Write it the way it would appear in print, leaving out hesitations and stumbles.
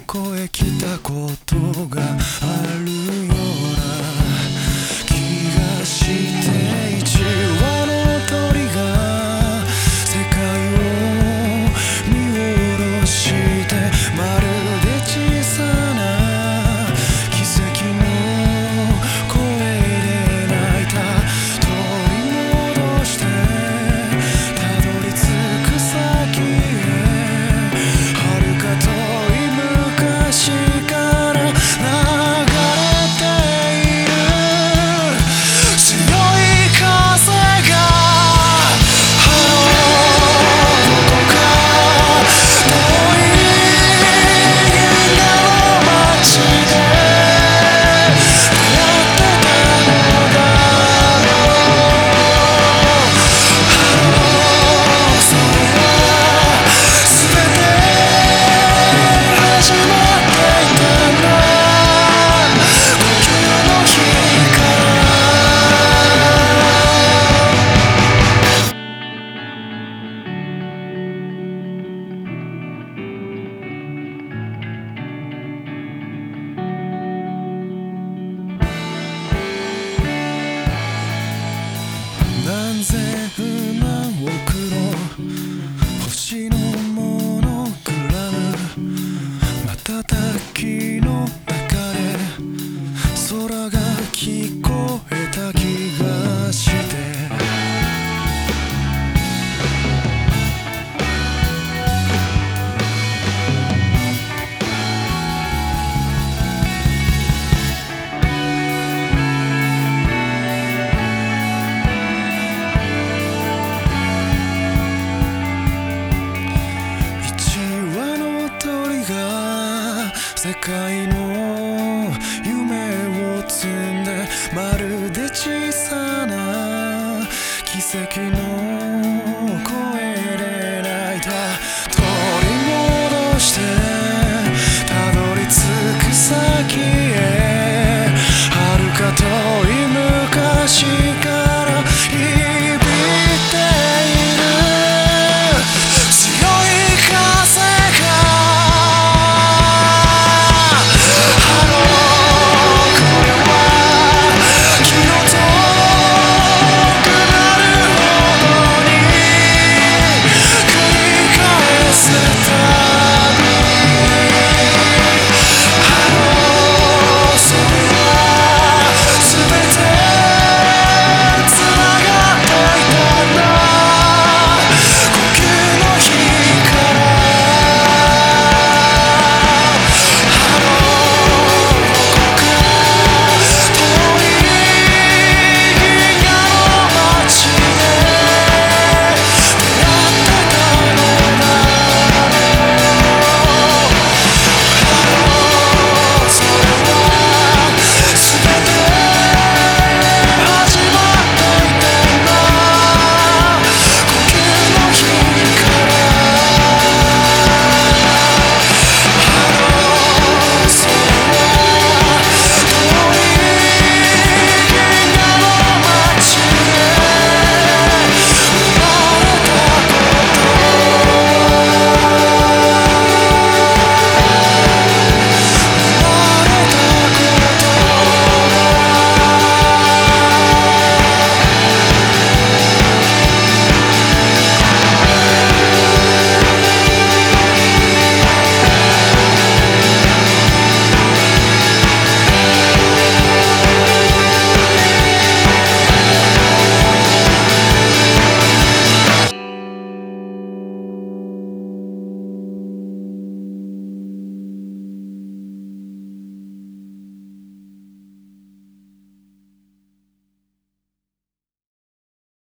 こへ来たことがあるような気がして一羽の鳥が世界を見下ろしてまるで小さな奇跡の声で泣いた取り戻してたどり着く先へ遥か遠い昔から流れている強い風がハローどこか遠い銀河の街でやってたのだろうハローそれが全て始まっていたんだ呼吸の日から何千万億の星のモノグラム瞬きの中で空が聞こえた気がして一羽の鳥が世界の夢を摘んでまるで小さな奇跡の